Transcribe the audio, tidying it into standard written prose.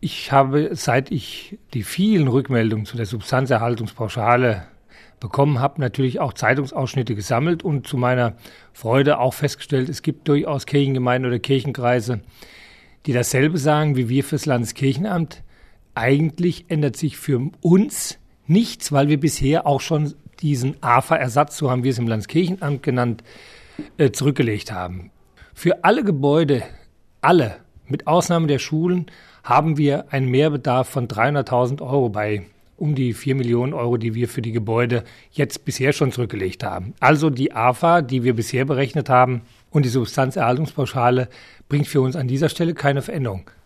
Ich habe, seit ich die vielen Rückmeldungen zu der Substanzerhaltungspauschale bekommen habe, natürlich auch Zeitungsausschnitte gesammelt und zu meiner Freude auch festgestellt, es gibt durchaus Kirchengemeinden oder Kirchenkreise, die dasselbe sagen wie wir fürs Landeskirchenamt. Eigentlich ändert sich für uns nichts, weil wir bisher auch schon diesen AFA-Ersatz, so haben wir es im Landeskirchenamt genannt, zurückgelegt haben. Für alle Gebäude, alle, mit Ausnahme der Schulen, haben wir einen Mehrbedarf von 300.000 Euro bei um die 4 Millionen Euro, die wir für die Gebäude jetzt bisher schon zurückgelegt haben. Also die AFA, die wir bisher berechnet haben, und die Substanzerhaltungspauschale bringt für uns an dieser Stelle keine Veränderung.